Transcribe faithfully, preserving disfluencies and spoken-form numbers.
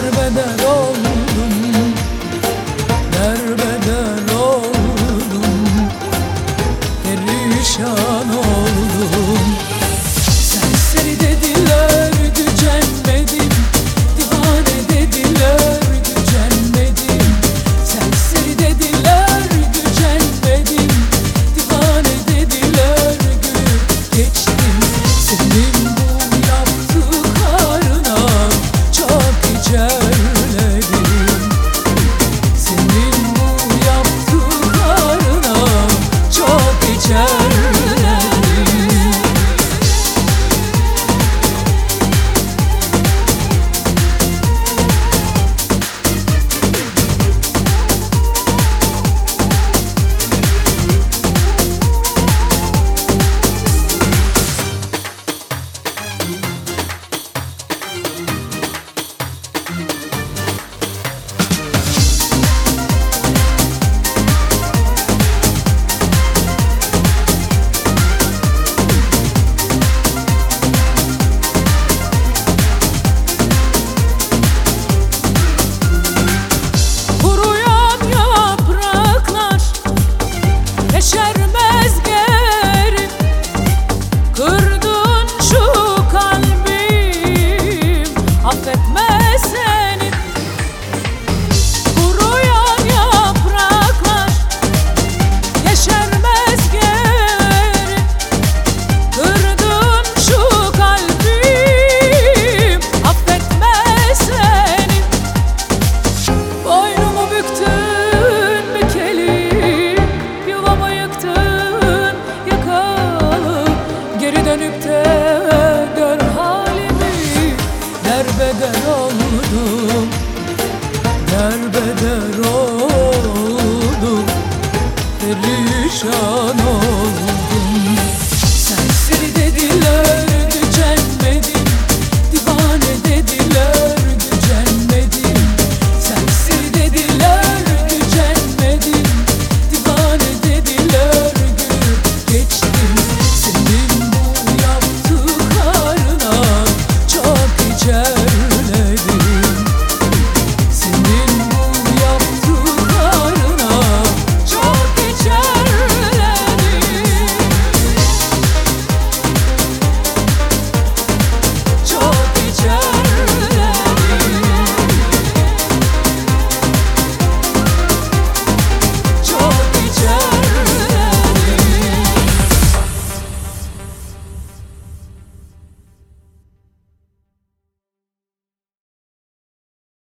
Derbeder oldum, derbeder oldum, perişan oldum. Serseri dediler, gücenmedim, divane dediler, gücenmedim. Serseri dediler, gücenmedim, divane dediler, gülüp geçtim. Senin bu yaptıklarına çok içerledim. Senin bu yaptıklarına çok içerledim. Yeşermez geri, kırdın şu kalbim, affetmez seni. Kuruyan yapraklar yeşermez geri, kırdın şu kalbim, affetmez seni. Boynumu büktün bükeli, yuvamı yıktın yıkalı. Geri dönüp de gör halimi. Derbeder oldum, derbeder oldum, perişan oldum.